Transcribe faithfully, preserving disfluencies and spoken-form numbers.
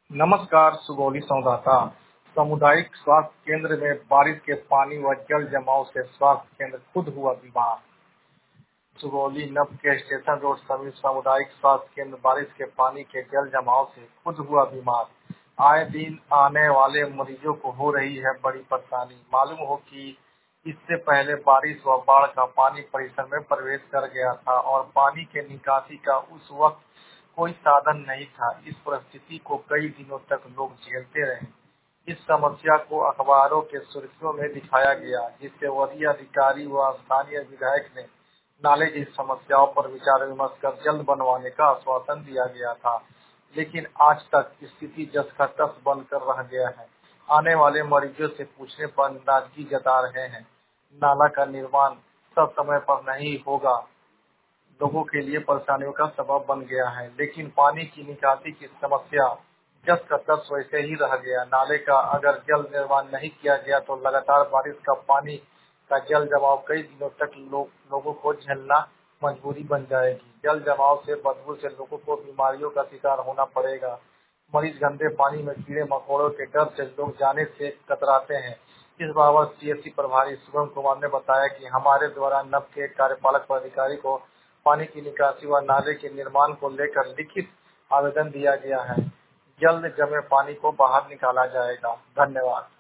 नमस्कार सुगौली संवाददाता। सामुदायिक स्वास्थ्य केंद्र में बारिश के पानी व जल जमाव से स्वास्थ्य केंद्र खुद हुआ बीमार। सुगौली नव के स्टेशन रोड समीप सामुदायिक स्वास्थ्य केंद्र बारिश के पानी के जल जमाव से खुद हुआ बीमार। आए दिन आने वाले मरीजों को हो रही है बड़ी परेशानी। मालूम हो कि इससे पहले बारिश व बाढ़ का पानी परिसर में प्रवेश कर गया था और पानी के निकासी का उस वक्त कोई साधन नहीं था। इस परिस्थिति को कई दिनों तक लोग झेलते रहे। इस समस्या को अखबारों के सुर्खियों में दिखाया गया, जिससे वरीय अधिकारी व स्थानीय विधायक ने नाले की समस्याओं पर विचार विमर्श कर जल्द बनवाने का आश्वासन दिया गया था, लेकिन आज तक स्थिति जस का तस बनकर रह गया है। आने वाले मरीजों से पूछने पर नाराजगी जता रहे हैं। नाला का निर्माण सब समय पर नहीं होगा, लोगों के लिए परेशानियों का सबब बन गया है, लेकिन पानी की निकासी की समस्या जस का तस वैसे ही रह गया। नाले का अगर जल्द निर्माण नहीं किया गया तो लगातार बारिश का पानी का जल जमाव कई दिनों तक लो, लोगों को झेलना मजबूरी बन जाएगी। जल जमाव से बदबू से लोगों को बीमारियों का शिकार होना पड़ेगा। मरीज गंदे पानी में कीड़े मकोड़ों के डर से लोग जाने से कतराते हैं। इस बाबत सीएससी प्रभारी शुभम कुमार ने बताया कि हमारे द्वारा नब के कार्यपालक पदाधिकारी को पानी की निकासी व नाले के निर्माण को लेकर लिखित आवेदन दिया गया है। जल्द जमे पानी को बाहर निकाला जाएगा। धन्यवाद।